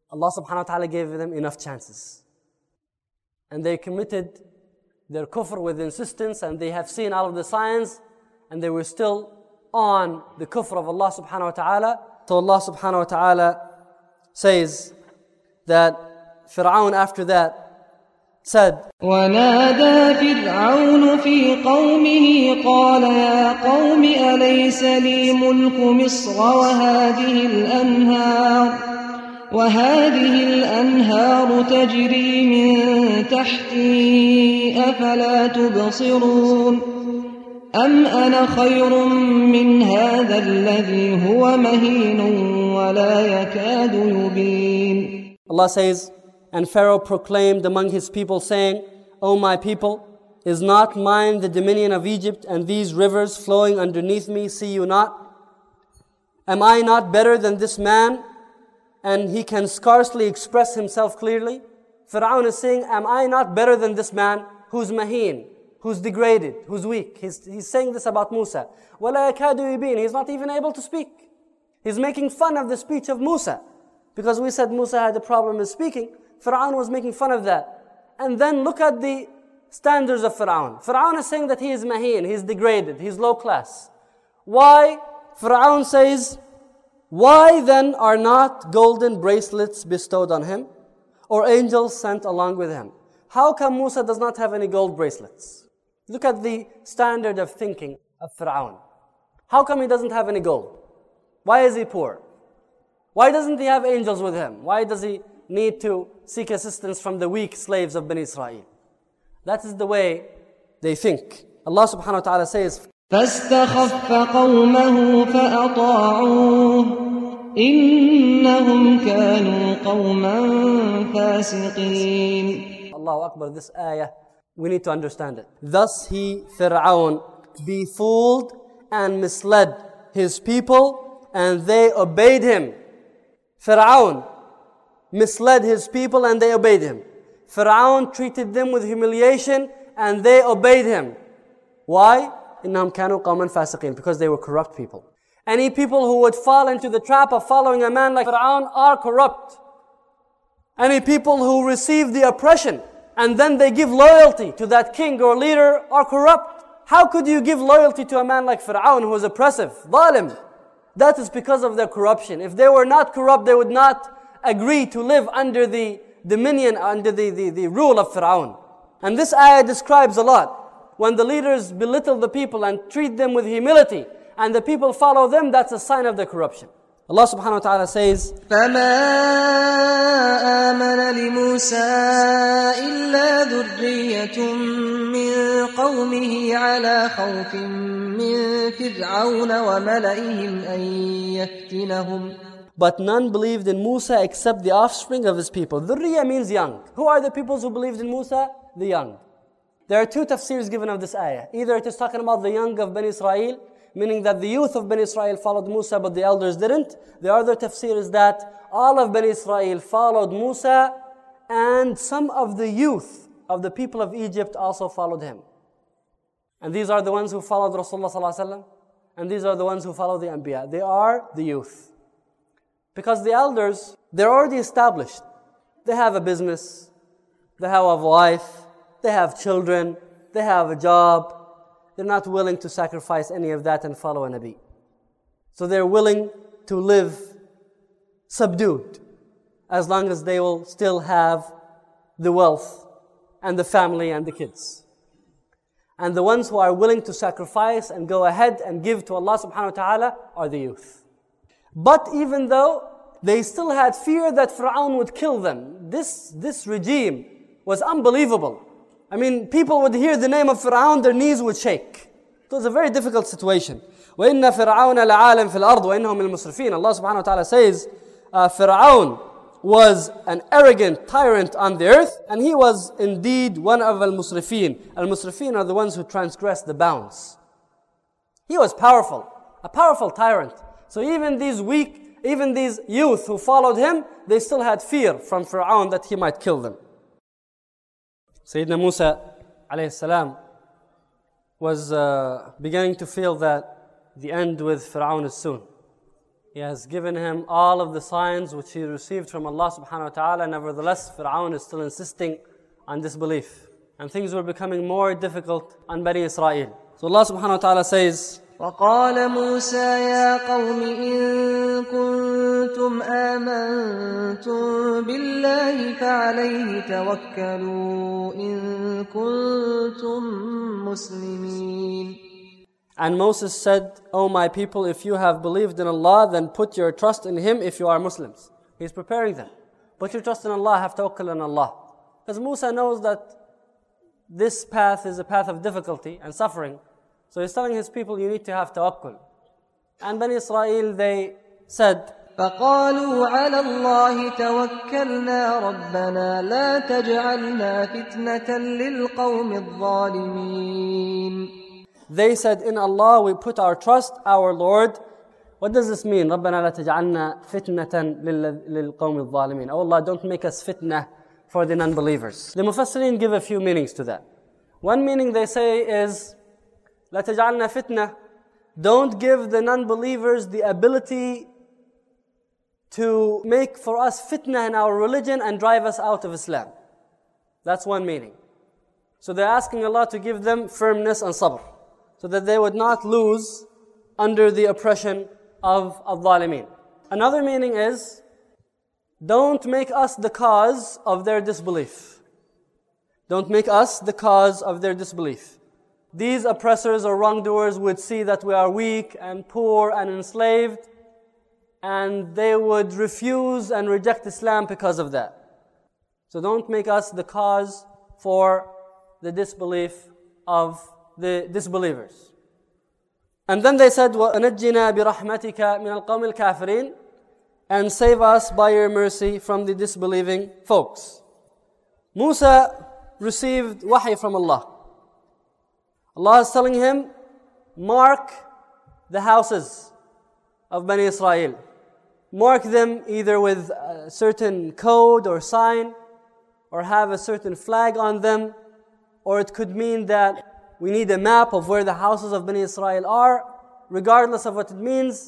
Allah subhanahu wa ta'ala gave them enough chances. And they committed their kufr with insistence, and they have seen all of the signs, and they were still on the kufr of Allah subhanahu wa ta'ala. So Allah subhanahu wa ta'ala says that Fir'aun after that said, وَنَادَى فِرْعَوْنُ فِي قَوْمِهِ قَالَ يَا قَوْمِ أَلَيْسَ لِي مُلْكُ مِصْرَ وهذه الأنهار تجري من تحتي أفلا تبصرون أم أنا خير من هذا الذي هو مهين ولا يكاد يبين. Allah says, and Pharaoh proclaimed among his people, saying, O my people, is not mine the dominion of Egypt, and these rivers flowing underneath me, see you not? Am I not better than this man? And he can scarcely express himself clearly. Fir'aun is saying, am I not better than this man who's maheen, who's degraded, who's weak? He's saying this about Musa. وَلَا يَكَادُ يُبِينُ. He's not even able to speak. He's making fun of the speech of Musa. Because we said Musa had a problem in speaking. Fir'aun was making fun of that. And then look at the standards of Fir'aun. Fir'aun is saying that he is maheen, he's degraded, he's low class. Why? Fir'aun says, why then are not golden bracelets bestowed on him, or angels sent along with him? How come Musa does not have any gold bracelets? Look at the standard of thinking of Fir'aun. How come he doesn't have any gold? Why is he poor? Why doesn't he have angels with him? Why does he need to seek assistance from the weak slaves of Bani Israel? That is the way they think. Allah subhanahu wa ta'ala says, فاستخف قومه فأطاعوه إنهم كانوا قوما فاسقين. Allahu Akbar, this ayah, we need to understand it. Thus he, Fir'aun, befooled and misled his people, and they obeyed him. Fir'aun misled his people and they obeyed him. Fir'aun treated them with humiliation and they obeyed him. Why? إِنَّهُمْ كَانُوا قَوْمًا فَاسِقِينَ. Because they were corrupt people. Any people who would fall into the trap of following a man like Fir'aun are corrupt. Any people who receive the oppression and then they give loyalty to that king or leader are corrupt. How could you give loyalty to a man like Fir'aun who is oppressive, zalim? That is because of their corruption. If they were not corrupt, they would not agree to live under the dominion, under the rule of Fir'aun. And this ayah describes a lot. When the leaders belittle the people and treat them with humility, and the people follow them, that's a sign of their corruption. Allah subhanahu wa ta'ala says, فَمَا آمَنَ لِمُوسَىٰ إِلَّا ذُرِّيَّةٌ مِّن قَوْمِهِ عَلَىٰ خَوْفٍ مِّن فِرْعَوْنَ وَمَلَئِهِمْ أَن يَفْتِنَهُمْ. But none believed in Musa except the offspring of his people. Dhurriya means young. Who are the peoples who believed in Musa? The young. There are two tafsirs given of this ayah. Either it is talking about the young of Bani Israel, meaning that the youth of Bani Israel followed Musa but the elders didn't. The other tafsir is that all of Bani Israel followed Musa and some of the youth of the people of Egypt also followed him. And these are the ones who followed Rasulullah sallallahu alaihi wasallam, and these are the ones who follow the Anbiya. They are the youth. Because the elders, they're already established. They have a business, they have a wife, they have children, they have a job. They're not willing to sacrifice any of that and follow a Nabi. So they're willing to live subdued as long as they will still have the wealth and the family and the kids. And the ones who are willing to sacrifice and go ahead and give to Allah subhanahu wa ta'ala are the youth. But even though they still had fear that Fir'aun would kill them, this regime was unbelievable. I mean, people would hear the name of Fir'aun, their knees would shake. It was a very difficult situation. وَإِنَّ فِرْعَوْنَ لَعَالٍ فِي الْأَرْضِ وَإِنَّهُ مِنَ الْمُسْرِفِينَ. Allah subhanahu wa ta'ala says, Fir'aun was an arrogant tyrant on the earth, and he was indeed one of al-musrifin. Al-musrifin are the ones who transgress the bounds. He was powerful, a powerful tyrant. So even these weak, even these youth who followed him, they still had fear from Fir'aun that he might kill them. Sayyidina Musa alayhi salam was beginning to feel that the end with Fir'aun is soon. He has given him all of the signs which he received from Allah subhanahu wa ta'ala. Nevertheless, Fir'aun is still insisting on disbelief. And things were becoming more difficult on Bani Israel. So Allah subhanahu wa ta'ala says, وقال موسى يا قوم إن كنتم آمنتم بالله فعليه توكلوا إن كنتم مسلمين. And Moses said, O my people, if you have believed in Allah, then put your trust in Him if you are Muslims. He's preparing them. Put your trust in Allah, have tawakkul on Allah. Because Musa knows that this path is a path of difficulty and suffering. So he's telling his people, you need to have tawakkul. And Bani Israel, they said, فقالوا على الله توكلنا ربنا لا تجعلنا فتنة للقوم الظالمين. They said, in Allah we put our trust, our Lord. What does this mean? ربنا لا تجعلنا فتنة للقوم الظالمين. Oh Allah, don't make us fitna for the non-believers. The Mufassirin give a few meanings to that. One meaning they say is, لا تجعلنا فتنة. Don't give the non-believers the ability to make for us fitna in our religion and drive us out of Islam. That's one meaning. So they're asking Allah to give them firmness and sabr, so that they would not lose under the oppression of al-Zalimin. Another meaning is, don't make us the cause of their disbelief. Don't make us the cause of their disbelief. These oppressors or wrongdoers would see that we are weak and poor and enslaved, and they would refuse and reject Islam because of that. So don't make us the cause for the disbelief of the disbelievers. And then they said, وَأَنَجِّنَا بِرَحْمَتِكَ مِنَ الْقَوْمِ الْكَافِرِينَ, and save us by your mercy from the disbelieving folks. Musa received wahy from Allah. Allah is telling him, mark the houses of Bani Israel. Mark them either with a certain code or sign, or have a certain flag on them, or it could mean that we need a map of where the houses of Bani Israel are. Regardless of what it means,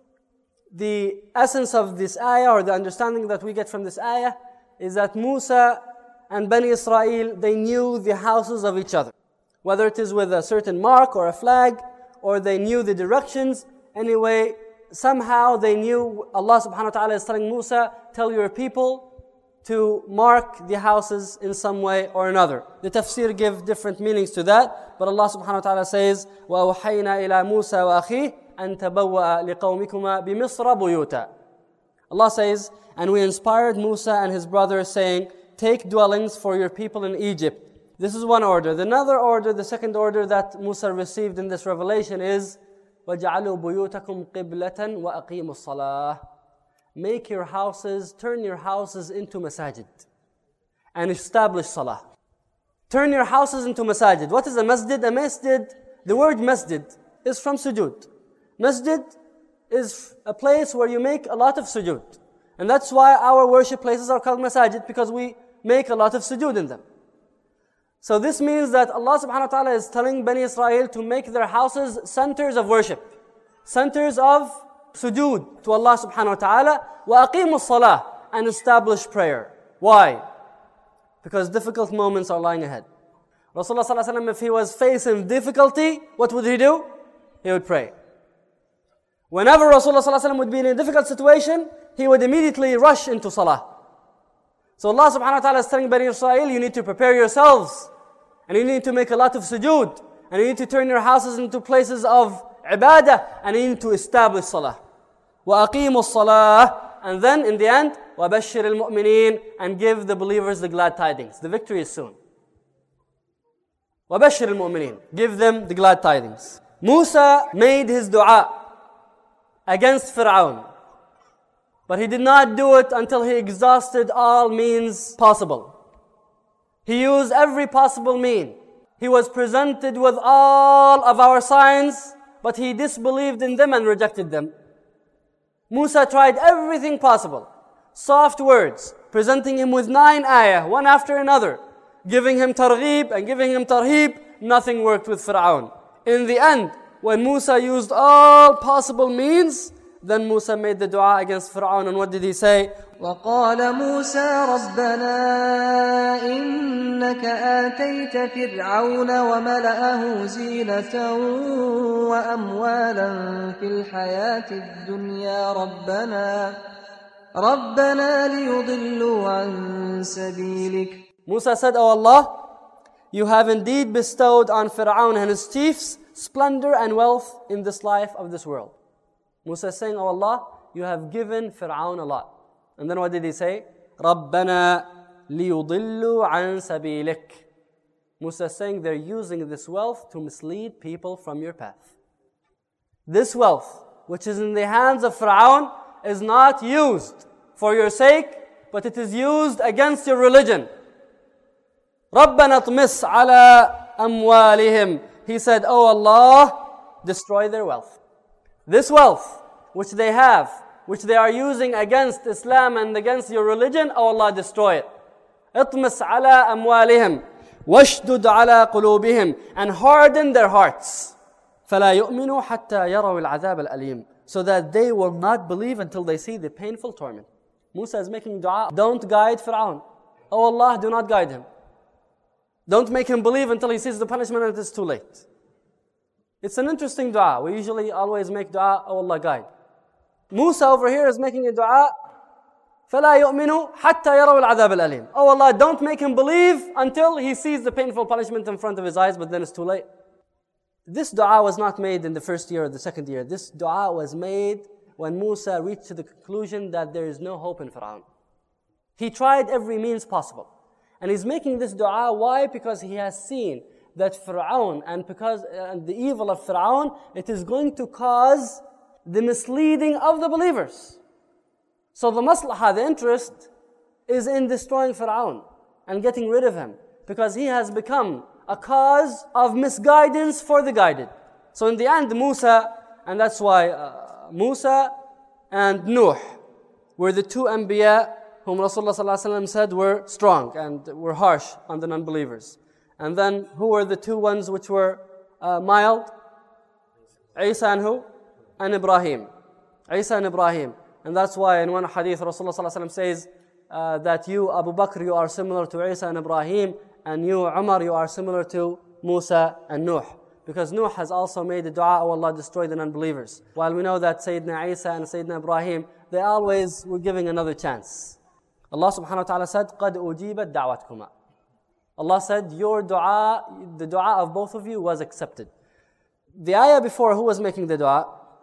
the essence of this ayah, or the understanding that we get from this ayah, is that Musa and Bani Israel, they knew the houses of each other. Whether it is with a certain mark or a flag, or they knew the directions. Anyway, somehow they knew. Allah subhanahu wa ta'ala is telling Musa, tell your people to mark the houses in some way or another. The tafsir give different meanings to that, but Allah subhanahu wa ta'ala says, وَأَوْحَيْنَا إِلَى مُوسَى وَأَخِيهِ أَن تَبَوَّأَ لِقَوْمِكُمَا بِمِصْرَ بُيُوتًا. Allah says, and we inspired Musa and his brother, saying, take dwellings for your people in Egypt. This is one order. Another order, the second order that Musa received in this revelation is, وَجَعَلُوا بُيُوتَكُمْ قِبْلَةً وَأَقِيمُوا الصَّلَاةِ. Make your houses, turn your houses into masajid and establish salah. Turn your houses into masajid. What is a masjid? A masjid, the word masjid is from sujood. Masjid is a place where you make a lot of sujood. And that's why our worship places are called masajid, because we make a lot of sujood in them. So this means that Allah subhanahu wa ta'ala is telling Bani Israel to make their houses centers of worship, centers of sujood to Allah subhanahu wa ta'ala, وَأَقِيمُوا الصَّلَاةِ, and establish prayer. Why? Because difficult moments are lying ahead. Rasulullah sallallahu alaihi wasallam, if he was facing difficulty, what would he do? He would pray. Whenever Rasulullah sallallahu alaihi wasallam would be in a difficult situation, he would immediately rush into salah. So Allah subhanahu wa ta'ala is telling Bani Israel, you need to prepare yourselves, and you need to make a lot of sujood, and you need to turn your houses into places of ibadah, and you need to establish salah. وَأَقِيمُوا الصَّلَاةِ, and then in the end, وَبَشِّرِ الْمُؤْمِنِينَ, and give the believers the glad tidings. The victory is soon. وَبَشِّرِ الْمُؤْمِنِينَ, give them the glad tidings. Musa made his dua against Fir'aun, but he did not do it until he exhausted all means possible. He used every possible mean. He was presented with all of our signs, but he disbelieved in them and rejected them. Musa tried everything possible. Soft words, presenting him with 9 ayah, one after another, giving him targheeb and giving him tarheeb. Nothing worked with Fir'aun. In the end, when Musa used all possible means, Then Musa made the dua against Fir'aun, and what did he say? وقال موسى ربنا إنك آتيت فرعون وملأه زينة وأموالا في الحياة الدنيا ربنا ليضلوا عن سبيلك. Musa said, "O Allah, you have indeed bestowed on Fir'aun and his chiefs splendor and wealth in this life of this world." Musa is saying, "O Allah, you have given Fir'aun a lot." And then what did he say? رَبَّنَا لِيُضِلُّوا عَنْ سَبِيلِكَ. Musa is saying they're using this wealth to mislead people from your path. This wealth, which is in the hands of Fir'aun, is not used for your sake, but it is used against your religion. رَبَّنَا طْمِسْ عَلَىٰ أَمْوَالِهِمْ. He said, "O Allah, destroy their wealth." This wealth, which they have, which they are using against Islam and against your religion, O Allah, destroy it. اطمس على أموالهم واشدد على قلوبهم, and harden their hearts. فلا يؤمنوا حتى يروا العذاب الأليم, so that they will not believe until they see the painful torment. Musa is making dua. Don't guide Fir'aun. O Allah, do not guide him. Don't make him believe until he sees the punishment and it is too late. It's an interesting dua. We usually always make dua, "O Allah, guide." Musa over here is making a dua, فَلَا يُؤْمِنُوا حَتَّى يَرَوْا الْعَذَابَ الْأَلِيمِ. Oh Allah, don't make him believe until he sees the painful punishment in front of his eyes, but then it's too late. This dua was not made in the first year or the second year. This dua was made when Musa reached to the conclusion that there is no hope in Fir'aun. He tried every means possible. And he's making this dua, why? Because he has seen that Fir'aun, and because the evil of Fir'aun, it is going to cause the misleading of the believers. So the maslahah, the interest, is in destroying Fir'aun and getting rid of him, because he has become a cause of misguidance for the guided. So in the end, Musa, and that's why Musa and Nuh were the two Anbiya whom Rasulullah ﷺ said were strong and were harsh on the non-believers. And then who were the two ones which were mild? Isa and who? And Ibrahim. Isa and Ibrahim. And that's why in one hadith Rasulullah ﷺ says that you, Abu Bakr, you are similar to Isa and Ibrahim, and you, Umar, you are similar to Musa and Nuh. Because Nuh has also made the dua, "Oh Allah, destroy the non-believers." While we know that Sayyidina Isa and Sayyidina Ibrahim, they always were giving another chance. Allah subhanahu wa ta'ala said, قَدْ أُجِيبَتْ دَعْوَتْكُمَا. Allah said, your dua, the dua of both of you was accepted. The ayah before, who was making the dua?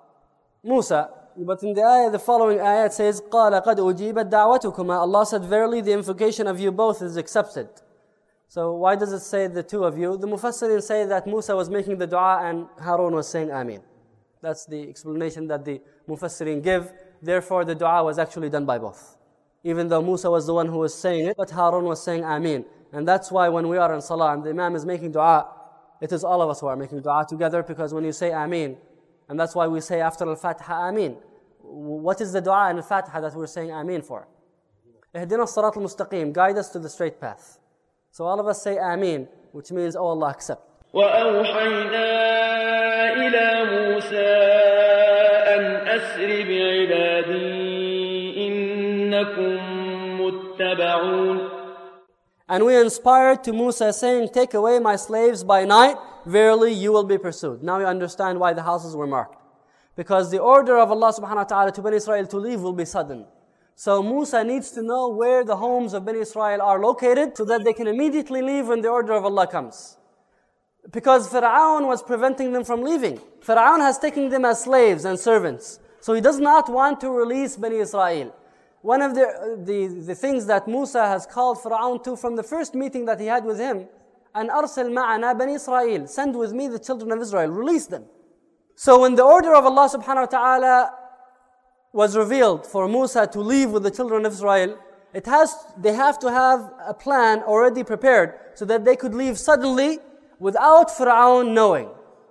Musa. But in the ayah, the following ayah, it says, قَالَ قَدْ أُجِيبَتْ دَعْوَتُكُمَا. Allah said, verily the invocation of you both is accepted. So why does it say the two of you? The Mufassirin say that Musa was making the dua and Harun was saying Ameen. That's the explanation that the Mufassirin give. Therefore, the dua was actually done by both. Even though Musa was the one who was saying it, but Harun was saying Ameen. And that's why when we are in Salah and the Imam is making dua, it is all of us who are making dua together, because when you say Ameen, and that's why we say after Al-Fatiha Ameen. What is the dua in Al-Fatiha that we're saying Ameen for? Ihdina as-sirat al-mustaqim, guide us to the straight path. So all of us say Ameen, which means, oh Allah, accept. وَأَوْحَيْنَا إِلَى مُوسَىٰ أَنْ أَسْرِ بِعِبَادِي إِنَّكُمْ مُتَّبَعُونَ. And we inspired to Musa, saying, take away my slaves by night, verily you will be pursued. Now you understand why the houses were marked. Because the order of Allah subhanahu wa ta'ala to Bani Israel to leave will be sudden. So Musa needs to know where the homes of Bani Israel are located, so that they can immediately leave when the order of Allah comes. Because Fir'aun was preventing them from leaving. Fir'aun has taken them as slaves and servants. So he does not want to release Bani Israel. One of the things that Musa has called Fir'aun to from the first meeting that he had with him, and أَرْسِلْ مَعَنَا بَنِي إِسْرَائِيل, send with me the children of Israel, release them. So when the order of Allah subhanahu wa ta'ala was revealed for Musa to leave with the children of Israel, they have to have a plan already prepared so that they could leave suddenly without Fir'aun knowing.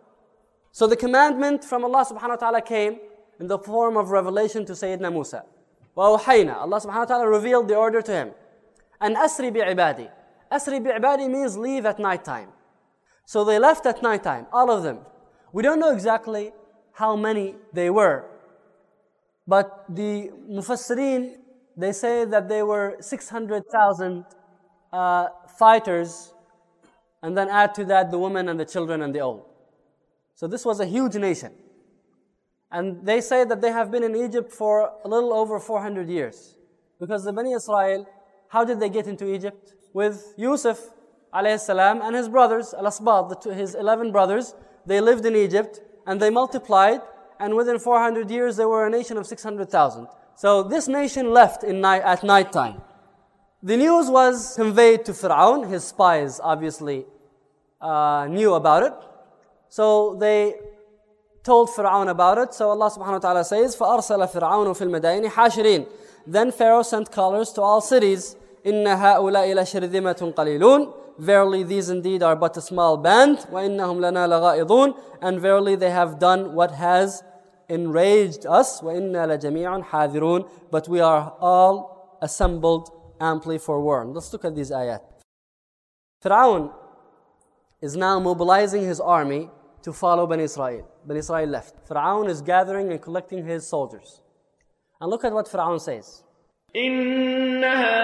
So the commandment from Allah subhanahu wa ta'ala came in the form of revelation to Sayyidina Musa. وَأَوْحَيْنَا, Allah subhanahu wa ta'ala revealed the order to him. And أَسْرِ بِعِبَادِي. أَسْرِ بِعِبَادِي means leave at night time. So they left at night time, all of them. We don't know exactly how many they were. But the Mufassireen, they say that they were 600,000 fighters, and then add to that the women and the children and the old. So this was a huge nation. And they say that they have been in Egypt for a little over 400 years. Because the Bani Israel, how did they get into Egypt? With Yusuf alayhi salam and his brothers, Al-Asbad, his 11 brothers, they lived in Egypt and they multiplied, and within 400 years they were a nation of 600,000. So this nation left at night time. The news was conveyed to Fir'aun. His spies obviously knew about it. So they told Fir'aun about it. So Allah subhanahu wa ta'ala says, فَأَرْسَلَ فِرْعَوْنُ فِي الْمَدَائِنِ حَاشِرِينَ. Then Pharaoh sent callers to all cities. إِنَّ هَؤُلَاءِ لَشِرْذِمَةٌ قَلِيلُونَ. Verily these indeed are but a small band. وَإِنَّهُمْ لَنَا لَغَائِضُونَ. And verily they have done what has enraged us. وَإِنَّا لَجَمِيعٌ حَاذِرُونَ. But we are all assembled amply forewarned. Let's look at these ayat. Fir'aun is now mobilizing his army to follow Bani Israel. Bani Israel left. Fir'aun is gathering and collecting his soldiers. And look at what Fir'aun says. إِنَّ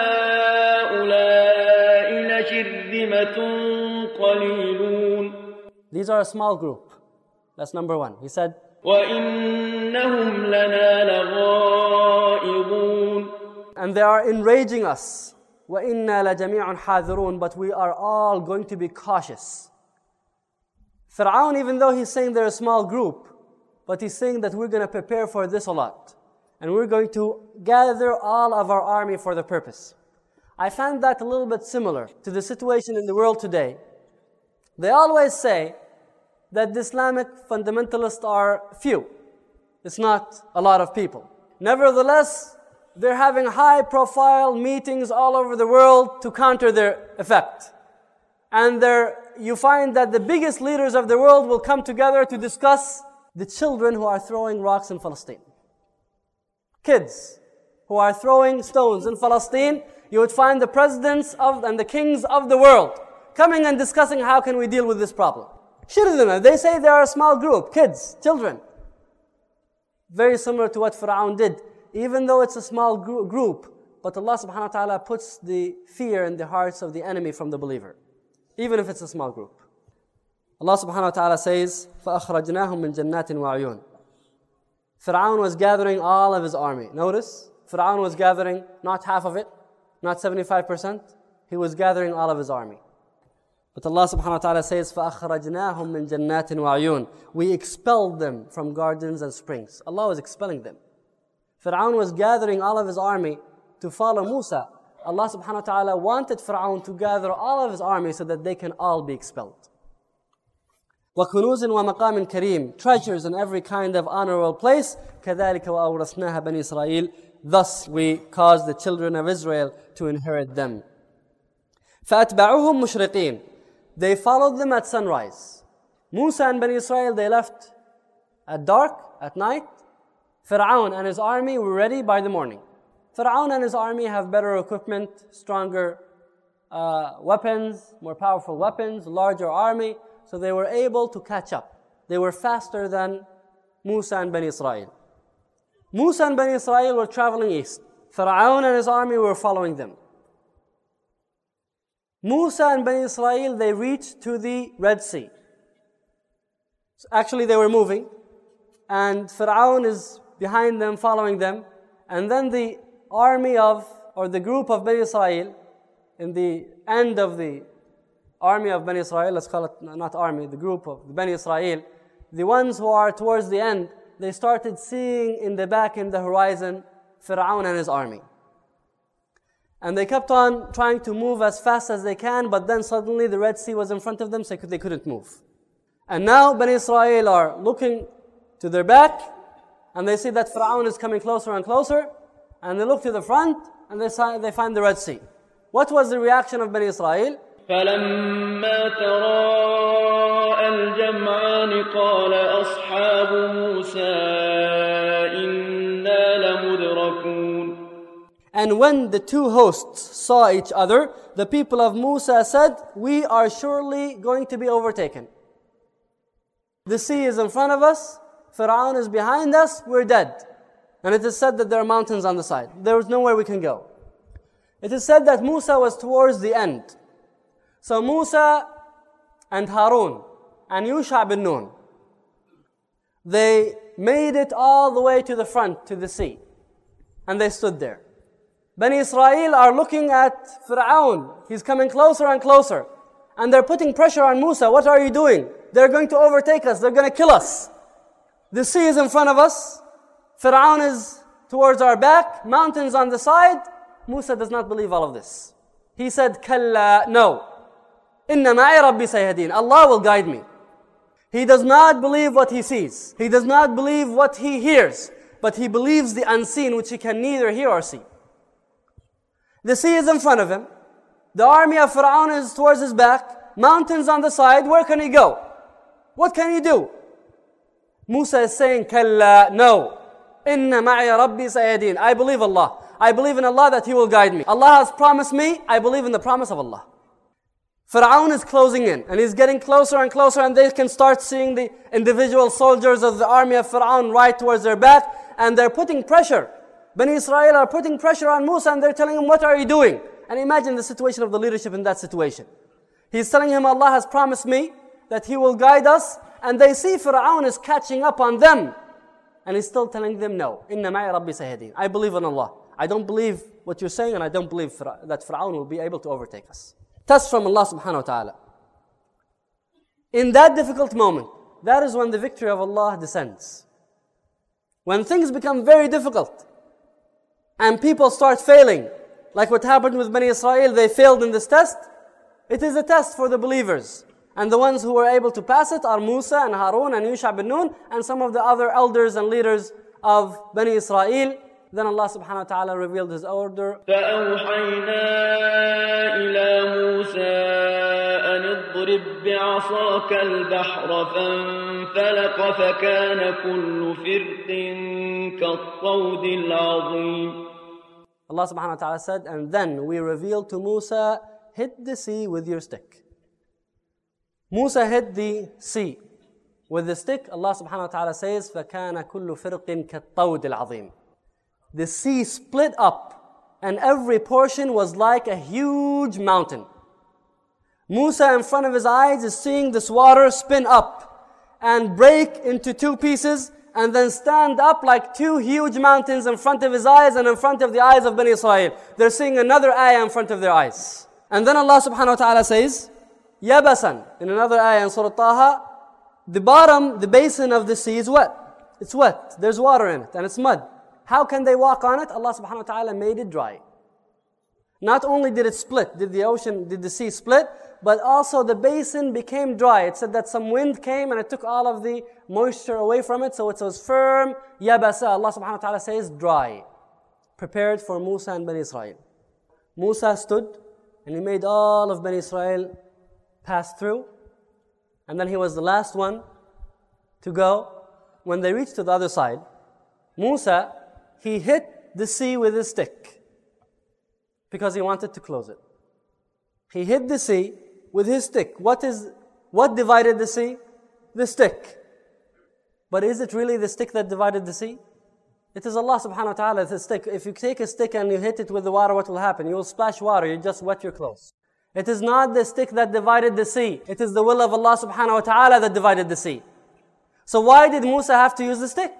هَؤُلَاءِ لَشِرْذِمَةٌ قَلِيلُونَ. These are a small group. That's number one. He said, وَإِنَّهُمْ لَنَا لَغَائِظُونَ. And they are enraging us. وَإِنَّا لَجَمِيعٌ حَاذِرُونَ. But we are all going to be cautious. Fir'aun, even though he's saying they're a small group, but he's saying that we're going to prepare for this a lot. And we're going to gather all of our army for the purpose. I find that a little bit similar to the situation in the world today. They always say that the Islamic fundamentalists are few. It's not a lot of people. Nevertheless, they're having high-profile meetings all over the world to counter their effect. And you find that the biggest leaders of the world will come together to discuss the children who are throwing rocks in Palestine. Kids who are throwing stones in Palestine, you would find the presidents and the kings of the world coming and discussing how can we deal with this problem. Shirdana, they say they are a small group, kids, children. Very similar to what Fir'aun did. Even though it's a small group, but Allah subhanahu wa ta'ala puts the fear in the hearts of the enemy from the believer. Even if it's a small group. Allah subhanahu wa ta'ala says, فَأَخْرَجْنَاهُمْ مِنْ جَنَّاتٍ وَعُيُونَ. Fir'aun was gathering all of his army. Notice, Fir'aun was gathering not half of it, not 75%. He was gathering all of his army. But Allah subhanahu wa ta'ala says, فَأَخْرَجْنَاهُمْ مِنْ جَنَّاتٍ وَعُيُونَ. We expelled them from gardens and springs. Allah was expelling them. Fir'aun was gathering all of his army to follow Musa. Allah subhanahu wa ta'ala wanted Fir'aun to gather all of his army so that they can all be expelled. وَكُنُوزٍ وَمَقَامٍ كَرِيمٍ. Treasures in every kind of honorable place. كَذَلِكَ وَأَوْرَثْنَاهَا بَنِي إِسْرَائِيلَ. Thus we caused the children of Israel to inherit them. فَأَتْبَعُوهُمْ مُشْرِقِينَ. They followed them at sunrise. Musa and Bani Israel, they left at dark, at night. Fir'aun and his army were ready by the morning. Fir'aun and his army have better equipment, stronger weapons, more powerful weapons, larger army. So they were able to catch up. They were faster than Musa and Bani Israel. Musa and Bani Israel were traveling east. Fir'aun and his army were following them. Musa and Bani Israel, they reached to the Red Sea. So actually they were moving. And Fir'aun is behind them, following them. And then the army the group of Bani Israel, in the end of the army of Bani Israel, let's call it not army, the group of the Bani Israel, the ones who are towards the end, they started seeing in the back, in the horizon, Fir'aun and his army. And they kept on trying to move as fast as they can, but then suddenly the Red Sea was in front of them, so they couldn't move. And now Bani Israel are looking to their back, and they see that Fir'aun is coming closer and closer, and they look to the front, and they find the Red Sea. What was the reaction of Bani Israel? فَلَمَّا تَرَاءَى الْجَمْعَانِ قَالَ أَصْحَابُ مُوسَى إِنَّا لَمُدْرَكُونَ. And when the two hosts saw each other, the people of Musa said, we are surely going to be overtaken. The sea is in front of us, Fir'aun is behind us, we're dead. And it is said that there are mountains on the side. There is nowhere we can go. It is said that Musa was towards the end. So Musa and Harun and Yusha bin Nun, they made it all the way to the front, to the sea. And they stood there. Bani Israel are looking at Fir'aun. He's coming closer and closer. And they're putting pressure on Musa. What are you doing? They're going to overtake us. They're going to kill us. The sea is in front of us. Fir'aun is towards our back. Mountains on the side. Musa does not believe all of this. He said, Kalla, no. Inna ma'i rabbi sayhadin. Allah will guide me. He does not believe what he sees. He does not believe what he hears. But he believes the unseen, which he can neither hear or see. The sea is in front of him. The army of Fir'aun is towards his back. Mountains on the side. Where can he go? What can he do? Musa is saying, Kalla, no. Inna ma'i rabbi sayhadin. I believe Allah. I believe in Allah that He will guide me. Allah has promised me. I believe in the promise of Allah. Fir'aun is closing in. And he's getting closer and closer. And they can start seeing the individual soldiers of the army of Fir'aun right towards their back. And they're putting pressure. Bani Israel are putting pressure on Musa. And they're telling him, what are you doing? And imagine the situation of the leadership in that situation. He's telling him, Allah has promised me that He will guide us. And they see Fir'aun is catching up on them. And he's still telling them, no. Inna ma'i rabbi sayhadin. I believe in Allah. I don't believe what you're saying, and I don't believe that Fir'aun will be able to overtake us. Test from Allah subhanahu wa ta'ala. In that difficult moment, that is when the victory of Allah descends. When things become very difficult, and people start failing, like what happened with Bani Israel, they failed in this test. It is a test for the believers. And the ones who were able to pass it are Musa and Harun and Yusha bin Nun, and some of the other elders and leaders of Bani Israel. Then Allah subhanahu wa ta'ala revealed His order. فَأَوْحَيْنَا إِلَى مُوسَىٰ أَنِ اضْرِب بِّعَصَاكَ الْبَحْرَ فَانفَلَقَ فَكَانَ كُلُّ فِرْقٍ كَالطَّوْدِ الْعَظِيمِ. Allah subhanahu wa ta'ala said, and then we revealed to Musa, hit the sea with your stick. Musa hit the sea with the stick. Allah subhanahu wa ta'ala says, فَكَانَ كُلُّ فِرْقٍ كَالطَّوْدِ الْعَظِيمِ. The sea split up, and every portion was like a huge mountain. Musa in front of his eyes is seeing this water spin up and break into two pieces and then stand up like two huge mountains in front of his eyes and in front of the eyes of Bani Israel. They're seeing another ayah in front of their eyes. And then Allah subhanahu wa ta'ala says, Yabasan, in another ayah in Surah Taha, the bottom, the basin of the sea is wet. It's wet. There's water in it and it's mud. How can they walk on it? Allah subhanahu wa ta'ala made it dry. Not only did it split, did the sea split, but also the basin became dry. It said that some wind came and it took all of the moisture away from it, so it was firm. Yabasa, Allah subhanahu wa ta'ala says, dry. Prepared for Musa and Bani Israel. Musa stood and he made all of Bani Israel pass through. And then he was the last one to go. When they reached to the other side, Musa, he hit the sea with his stick because he wanted to close it. He hit the sea with his stick. What divided the sea? The stick. But is it really the stick that divided the sea? It is Allah subhanahu wa ta'ala, the stick. If you take a stick and you hit it with the water, what will happen? You will splash water, you just wet your clothes. It is not the stick that divided the sea. It is the will of Allah subhanahu wa ta'ala that divided the sea. So why did Musa have to use the stick?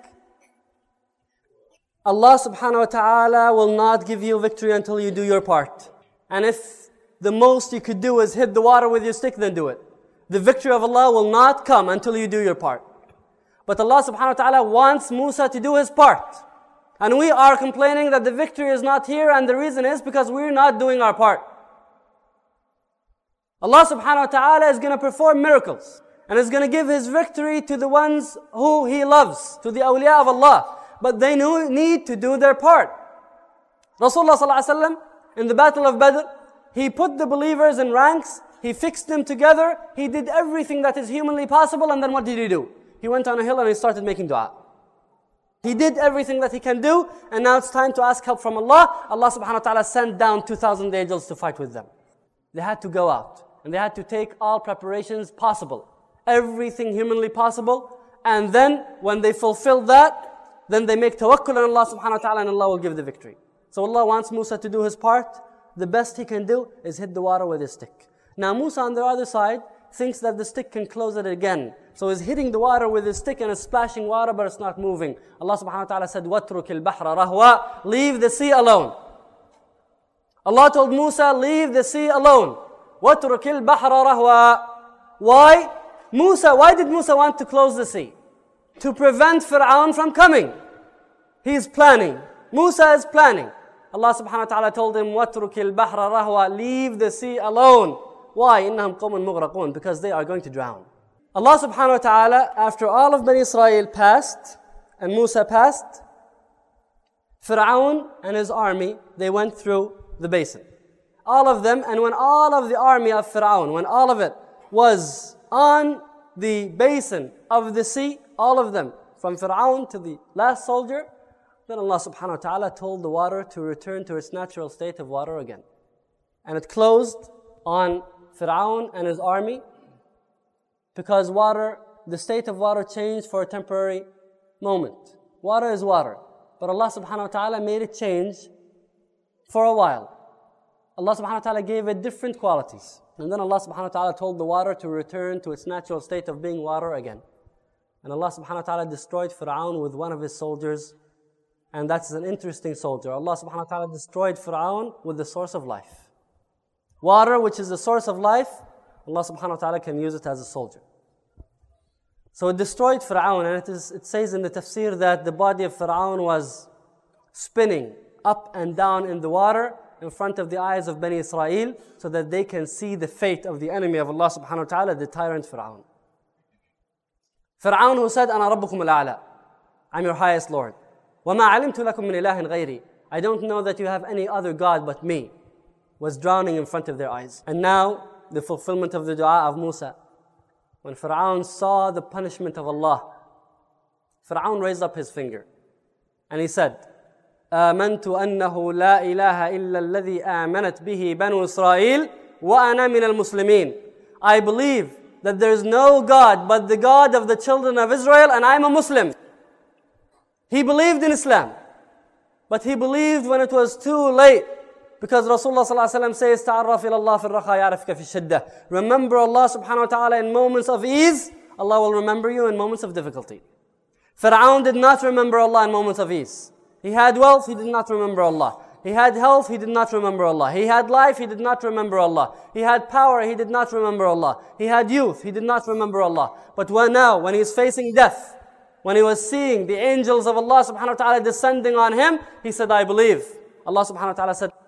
Allah subhanahu wa ta'ala will not give you victory until you do your part. And if the most you could do is hit the water with your stick, then do it. The victory of Allah will not come until you do your part. But Allah subhanahu wa ta'ala wants Musa to do his part. And we are complaining that the victory is not here, and the reason is because we're not doing our part. Allah subhanahu wa ta'ala is going to perform miracles. And is going to give His victory to the ones who He loves, to the awliya of Allah. But they need to do their part. Rasulullah sallallahu alaihi wasallam, in the battle of Badr, he put the believers in ranks, he fixed them together, he did everything that is humanly possible, and then what did he do? He went on a hill and he started making dua. He did everything that he can do, and now it's time to ask help from Allah. Allah subhanahu wa ta'ala sent down 2,000 angels to fight with them. They had to go out, and they had to take all preparations possible. Everything humanly possible, and then when they fulfilled that, then they make tawakkul on Allah subhanahu wa ta'ala and Allah will give the victory. So Allah wants Musa to do his part. The best he can do is hit the water with his stick. Now Musa on the other side thinks that the stick can close it again. So he's hitting the water with his stick and it's splashing water but it's not moving. Allah subhanahu wa ta'ala said, وَاتْرُكِ الْبَحْرَ رَهْوَا, leave the sea alone. Allah told Musa, leave the sea alone. وَاتْرُكِ الْبَحْرَ رَهْوَا. Why? Why did Musa want to close the sea? To prevent Fir'aun from coming. He's planning. Musa is planning. Allah subhanahu wa ta'ala told him, وَاتْرُكِ الْبَحْرَ رَهْوَا, leave the sea alone. Why? إِنَّهُمْ قَوْمٌ مُغْرَقُونَ, because they are going to drown. Allah subhanahu wa ta'ala, after all of Bani Israel passed, and Musa passed, Fir'aun and his army, they went through the basin. All of them, and when all of the army of Fir'aun, when all of it was on the basin of the sea, all of them, from Fir'aun to the last soldier, then Allah subhanahu wa ta'ala told the water to return to its natural state of water again. And it closed on Fir'aun and his army because the state of water changed for a temporary moment. Water is water. But Allah subhanahu wa ta'ala made it change for a while. Allah subhanahu wa ta'ala gave it different qualities. And then Allah subhanahu wa ta'ala told the water to return to its natural state of being water again. And Allah subhanahu wa ta'ala destroyed Fir'aun with one of his soldiers. And that's an interesting soldier. Allah subhanahu wa ta'ala destroyed Fir'aun with the source of life. Water, which is the source of life, Allah subhanahu wa ta'ala can use it as a soldier. So it destroyed Fir'aun, and it says in the tafsir that the body of Fir'aun was spinning up and down in the water in front of the eyes of Bani Israel so that they can see the fate of the enemy of Allah subhanahu wa ta'ala, the tyrant Fir'aun. Fir'aun who said, أَنَا رَبُّكُمُ الْأَعْلَى, I'm your highest Lord. وَمَا عَلِمْتُ لَكُم مِّنْ إِلَهٍ غَيْرِي, I don't know that you have any other God but me, was drowning in front of their eyes. And now, the fulfillment of the dua of Musa. When Fir'aun saw the punishment of Allah, Fir'aun raised up his finger and he said, آمنت أنه لا إله إلا الذي آمنت به بنو إسرائيل وأنا من المسلمين. I believe that there is no God but the God of the children of Israel and I am a Muslim. He believed in Islam, but he believed when it was too late. Because Rasulullah ﷺ says, تَعَرَّفْ إِلَى اللَّهِ فِي الرَّخَى يَعْرِفْكَ فِي الشِّدَّةِ. Remember Allah subhanahu wa ta'ala in moments of ease, Allah will remember you in moments of difficulty. Fir'aun did not remember Allah in moments of ease. He had wealth, he did not remember Allah. He had health, he did not remember Allah. He had life, he did not remember Allah. He had power, he did not remember Allah. He had youth, he did not remember Allah. But when he's facing death, when he was seeing the angels of Allah subhanahu wa ta'ala descending on him, he said, I believe. Allah subhanahu wa ta'ala said,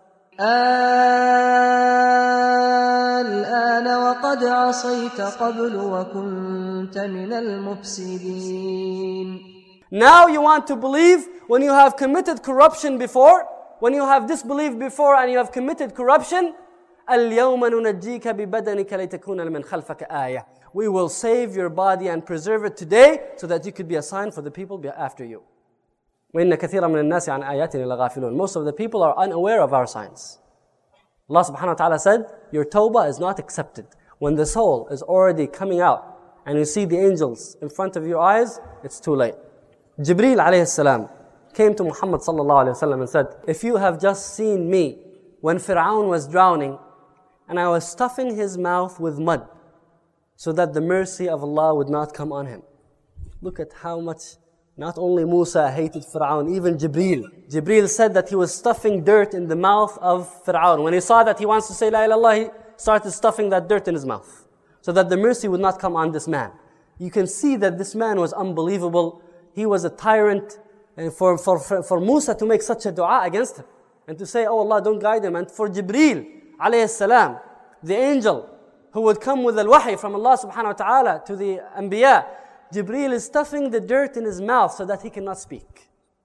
الآن وقد عصيت قبل وكنت من المفسدين. Now you want to believe when you have committed corruption before, when you have disbelieved before and you have committed corruption. اليوم ننجيك ببدنك لتكون لمن خلفك آية. We will save your body and preserve it today so that you could be a sign for the people after you. وَإِنَّ كَثِيرًا مِنَ النَّاسِ عَنْ آيَاتِنَا لَغَافِلُونَ. Most of the people are unaware of our signs. Allah subhanahu wa ta'ala said, your tawbah is not accepted. When the soul is already coming out and you see the angels in front of your eyes, it's too late. Jibreel alayhi salam came to Muhammad sallallahu alayhi wa sallam and said, if you have just seen me when Fir'aun was drowning and I was stuffing his mouth with mud so that the mercy of Allah would not come on him. Look at how much not only Musa hated Fir'aun, even Jibreel. Jibreel said that he was stuffing dirt in the mouth of Fir'aun. When he saw that he wants to say La ilaha illallah, he started stuffing that dirt in his mouth so that the mercy would not come on this man. You can see that this man was unbelievable. He was a tyrant. And for Musa to make such a dua against him and to say, oh Allah, don't guide him. And for Jibreel alayhi salam, the angel who would come with al-wahi from Allah subhanahu wa ta'ala to the anbiya, Jibreel is stuffing the dirt in his mouth so that he cannot speak.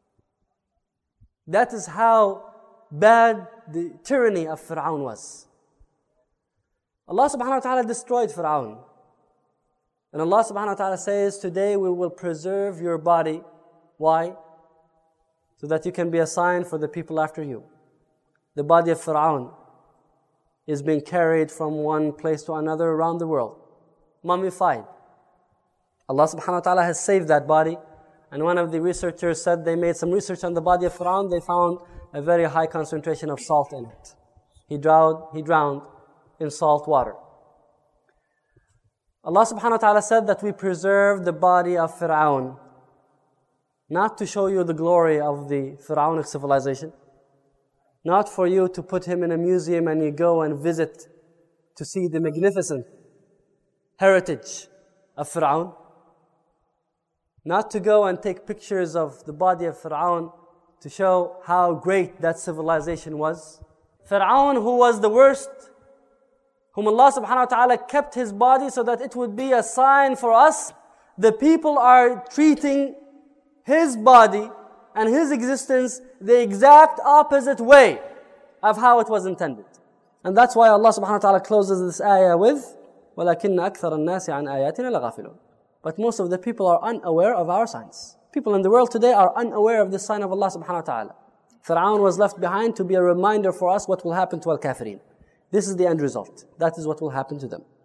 That is how bad the tyranny of Fir'aun was. Allah subhanahu wa ta'ala destroyed Fir'aun. And Allah subhanahu wa ta'ala says, today we will preserve your body. Why? So that you can be a sign for the people after you. The body of Fir'aun is being carried from one place to another around the world, mummified. Allah subhanahu wa ta'ala has saved that body, And one of the researchers said they made some research on the body of Fir'aun. They found a very high concentration of salt in it. He drowned in salt water. Allah subhanahu wa ta'ala said that we preserve the body of Fir'aun, not to show you the glory of the Fir'aunic civilization, not for you to put him in a museum and you go and visit to see the magnificent heritage of Fir'aun, not to go and take pictures of the body of Fir'aun to show how great that civilization was. Fir'aun, who was the worst, whom Allah subhanahu wa ta'ala kept his body so that it would be a sign for us, the people are treating his body and his existence the exact opposite way of how it was intended. And that's why Allah subhanahu wa ta'ala closes this ayah with وَلَكِنَّ أَكْثَرَ النَّاسِ عَنْ آيَاتِنَا لَغَافِلُونَ. But most of the people are unaware of our signs. People in the world today are unaware of the sign of Allah subhanahu wa ta'ala. Fir'aun was left behind to be a reminder for us what will happen to al-kafirin. This is the end result. That is what will happen to them.